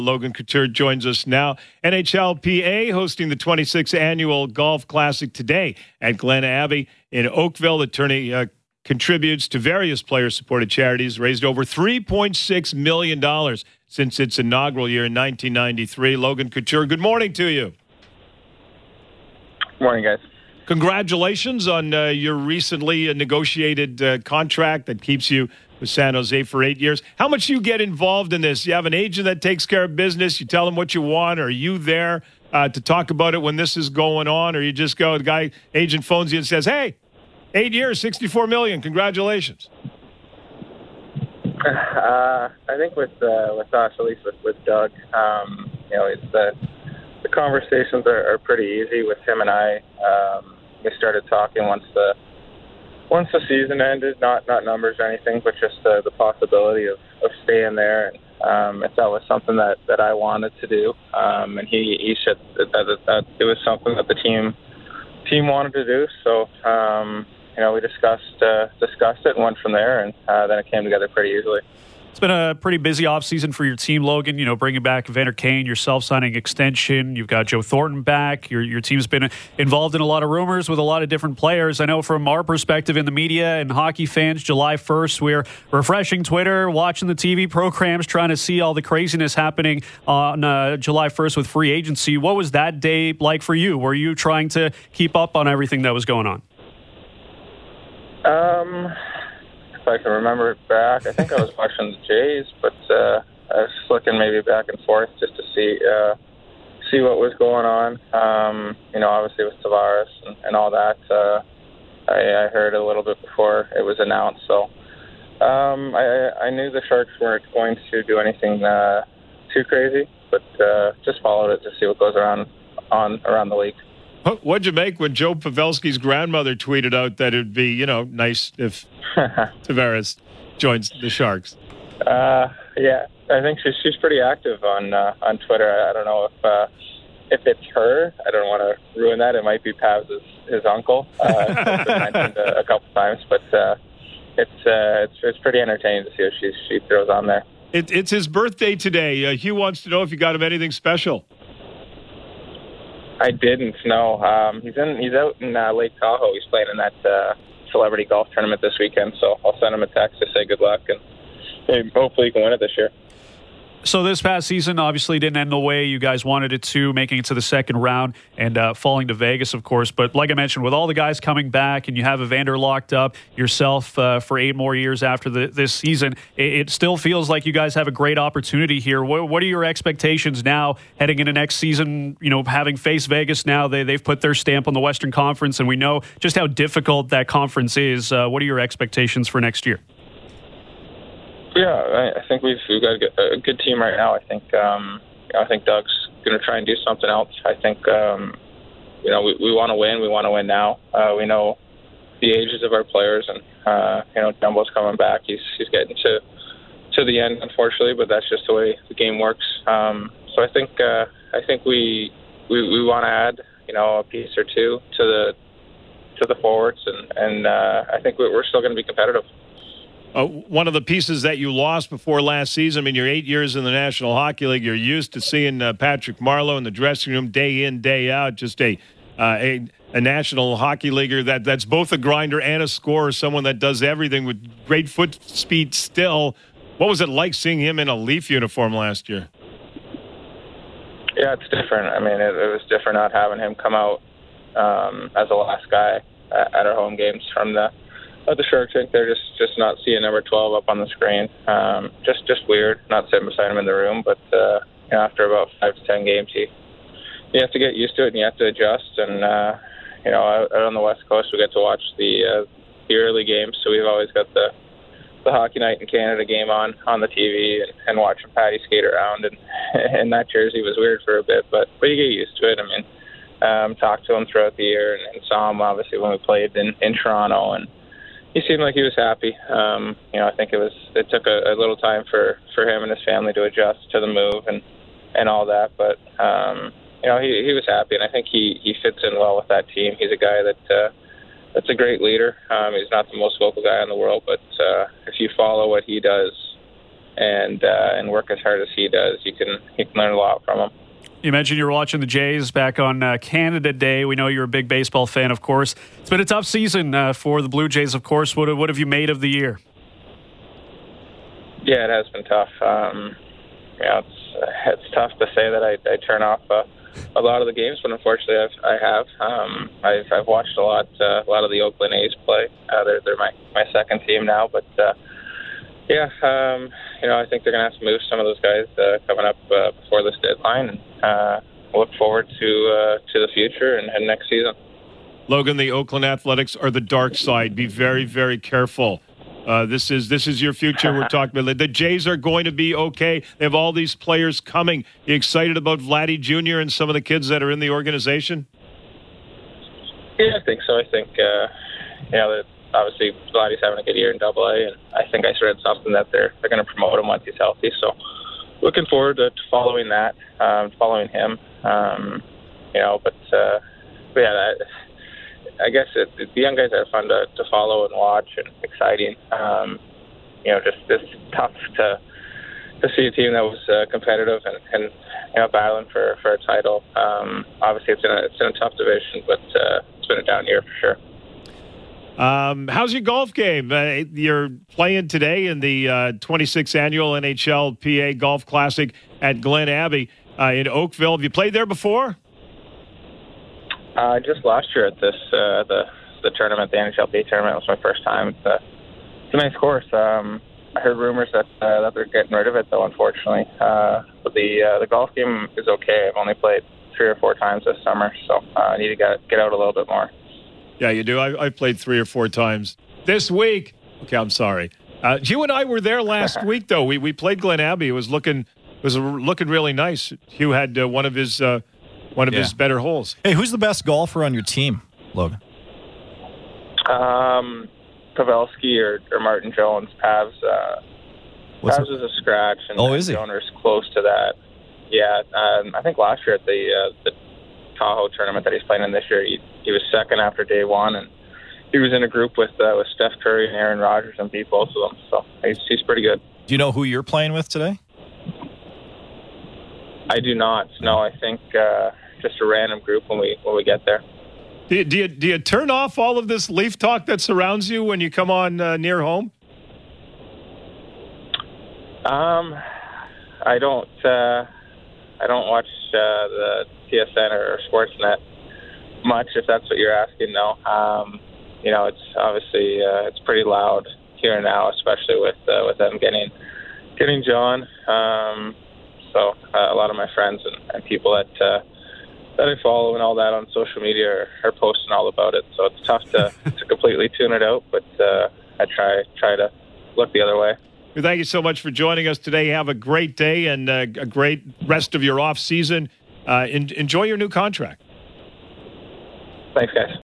Logan Couture joins us now. NHLPA hosting the 26th Annual Golf Classic today at Glen Abbey in Oakville. The tourney contributes to various player-supported charities, raised over $3.6 million since its inaugural year in 1993. Logan Couture, good morning to you. Morning, guys. Congratulations on your recently negotiated contract that keeps you with San Jose for 8 years. How much do you get involved in this? You have an agent that takes care of business. You tell them what you want. Are you there to talk about it when this is going on? Or you just go, the agent phones you and says, hey, 8 years, $64 million. Congratulations. I think with us, at least with Doug, it's the conversations are pretty easy with him and I. We started talking once the season ended, not numbers or anything, but just the possibility of staying there. And if that was something that I wanted to do, and he said that it was something that the team wanted to do. So we discussed it and went from there, and then it came together pretty easily. It's been a pretty busy offseason for your team, Logan. You know, bringing back Evander Kane, yourself signing extension. You've got Joe Thornton back. Your team's been involved in a lot of rumors with a lot of different players. I know from our perspective in the media and hockey fans, July 1st, we're refreshing Twitter, watching the TV programs, trying to see all the craziness happening on July 1st with free agency. What was that day like for you? Were you trying to keep up on everything that was going on? If I can remember it back, I think I was watching the Jays, but I was looking maybe back and forth just to see what was going on. Obviously with Tavares and all that, I heard a little bit before it was announced. So I knew the Sharks weren't going to do anything too crazy, but just followed it to see what goes around the league. What'd you make when Joe Pavelski's grandmother tweeted out that it'd be, nice if Tavares joins the Sharks? Yeah, I think she's pretty active on Twitter. I don't know if it's her. I don't want to ruin that. It might be Pavs' his uncle. It's been mentioned a couple times, but it's pretty entertaining to see what she throws on there. It's his birthday today. Hugh wants to know if you got him anything special. I didn't. No. He's out in Lake Tahoe. He's playing in that celebrity golf tournament this weekend. So I'll send him a text to say good luck, and hopefully he can win it this year. So this past season obviously didn't end the way you guys wanted it to, making it to the second round and falling to Vegas, of course. But like I mentioned, with all the guys coming back and you have Evander locked up, yourself for 8 more years after this season, it still feels like you guys have a great opportunity here. What are your expectations now heading into next season? Having faced Vegas now, they've put their stamp on the Western Conference, and we know just how difficult that conference is. What are your expectations for next year? Yeah, I think we've got a good team right now. I think Doug's going to try and do something else. I think we want to win. We want to win now. We know the ages of our players, and Dumbo's coming back. He's getting to the end, unfortunately, but that's just the way the game works. So I think we want to add a piece or two to the forwards, and I think we're still going to be competitive. One of the pieces that you lost before last season, you're 8 years in the National Hockey League. You're used to seeing Patrick Marleau in the dressing room day in, day out, just a National Hockey Leaguer that's both a grinder and a scorer, someone that does everything with great foot speed still. What was it like seeing him in a Leaf uniform last year? Yeah, it's different. It was different not having him come out as the last guy at our home games from the Sharks. They're just not seeing number 12 up on the screen. Just weird, not sitting beside him in the room. But after about 5 to 10 games, you have to get used to it and you have to adjust. And out on the West Coast, we get to watch the early games, so we've always got the Hockey Night in Canada game on the TV and watching Patty skate around. And that jersey was weird for a bit, but you get used to it. Talked to him throughout the year and saw him obviously when we played in Toronto, and he seemed like he was happy. I think it took a little time for him and his family to adjust to the move and all that, but he was happy, and I think he fits in well with that team. He's a guy that's a great leader. He's not the most vocal guy in the world, but if you follow what he does, and work as hard as he does, you can learn a lot from him. You mentioned you were watching the Jays back on Canada Day. We know you're a big baseball fan, of course. It's been a tough season for the Blue Jays, of course. What have you made of the year? Yeah, it has been tough. It's tough to say that I turn off a lot of the games, but unfortunately I have. I've watched a lot of the Oakland A's play. They're my second team now, but I think they're going to have to move some of those guys coming up before this deadline. And look forward to the future and next season. Logan, the Oakland Athletics are the dark side. Be very, very careful. This is your future we're talking about. The Jays are going to be okay. They have all these players coming. You excited about Vladdy Jr. and some of the kids that are in the organization? Yeah, I think so. I think, that obviously Vladdy's having a good year in AA, and I think I read something that they're going to promote him once he's healthy. So looking forward to following that, following him. I guess the young guys are fun to follow and watch and exciting. It's tough to see a team that was competitive and battling for a title. Obviously, it's in a tough division, but it's been a down year for sure. How's your golf game? You're playing today in the 26th annual NHLPA Golf Classic at Glen Abbey in Oakville. Have you played there before? Just last year at this the tournament, the NHLPA tournament, was my first time. It's a nice course. I heard rumors that they're getting rid of it, though, unfortunately. But the golf game is okay. I've only played 3 or 4 times this summer, so I need to get out a little bit more. Yeah, you do. I've played 3 or 4 times this week. Okay, I'm sorry. Hugh and I were there last week, though. We played Glen Abbey. It was looking really nice. Hugh had one of his better holes. Hey, who's the best golfer on your team, Logan? Pavelski or Martin Jones. Pavs is a scratch, and is he? Joner's close to that. Yeah, I think last year at the Tahoe tournament that he's playing in this year, he was second after day one, and he was in a group with Steph Curry and Aaron Rodgers and beat both of them. So he's pretty good. Do you know who you're playing with today? I do not. No, I think just a random group when we get there. Do you turn off all of this Leaf talk that surrounds you when you come on near home? I don't watch the TSN or Sportsnet much, if that's what you're asking. No, it's obviously it's pretty loud here now, especially with them getting John. So a lot of my friends and people that I follow and all that on social media are posting all about it. So it's tough to completely tune it out, but I try to look the other way. Well, thank you so much for joining us today. Have a great day and a great rest of your off season. Enjoy your new contract. Thanks, guys.